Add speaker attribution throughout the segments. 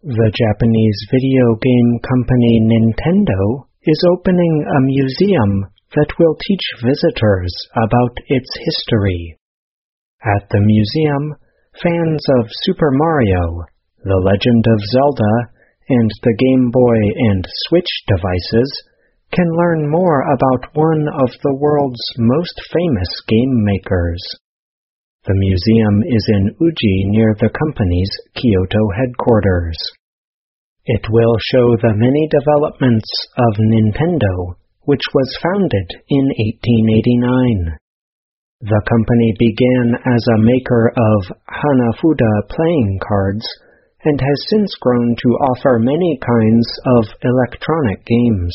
Speaker 1: The Japanese video game company Nintendo is opening a museum that will teach visitors about its history. At the museum, fans of Super Mario, The Legend of Zelda, and the Game Boy and Switch devices can learn more about one of the world's most famous game makers. The museum is in Uji near the company's Kyoto headquarters. It will show the many developments of Nintendo, which was founded in 1889. The company began as a maker of Hanafuda playing cards and has since grown to offer many kinds of electronic games.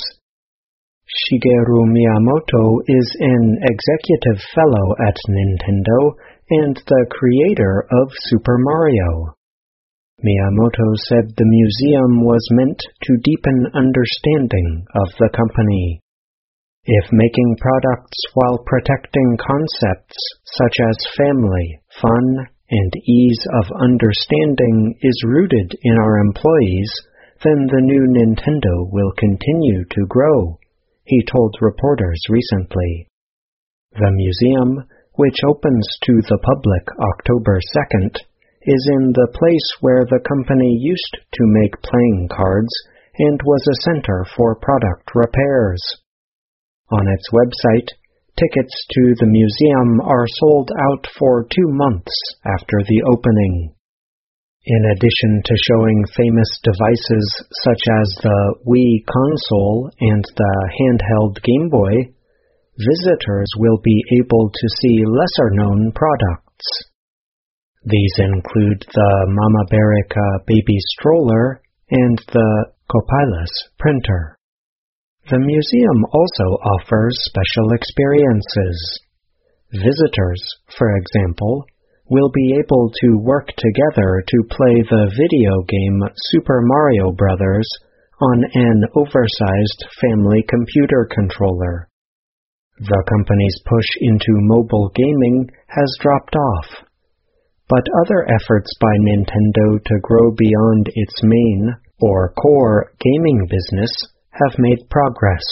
Speaker 1: Shigeru Miyamoto is an executive fellow at Nintendo and the creator of Super Mario. Miyamoto said the museum was meant to deepen understanding of the company. If making products while protecting concepts such as family, fun, and ease of understanding is rooted in our employees, then the new Nintendo will continue to grow, he told reporters recently. The museum, which opens to the public October 2nd, is in the place where the company used to make playing cards and was a center for product repairs. On its website, tickets to the museum are sold out for 2 months after the opening. In addition to showing famous devices such as the Wii console and the handheld Game Boy, visitors will be able to see lesser-known products. These include the Mamaberica baby stroller and the Copilus printer. The museum also offers special experiences. Visitors, for example, will be able to work together to play the video game Super Mario Bros. On an oversized family computer controller. The company's push into mobile gaming has dropped off, but other efforts by Nintendo to grow beyond its main, or core, gaming business have made progress.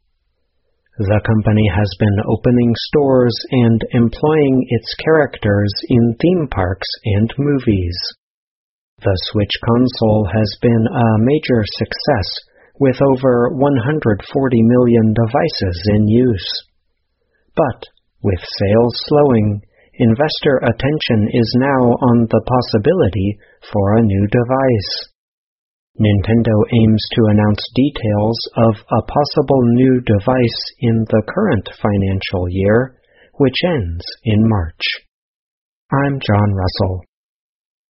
Speaker 1: The company has been opening stores and employing its characters in theme parks and movies. The Switch console has been a major success, with over 140 million devices in use. But, with sales slowing, investor attention is now on the possibility for a new device. Nintendo aims to announce details of a possible new device in the current financial year, which ends in March. I'm John Russell.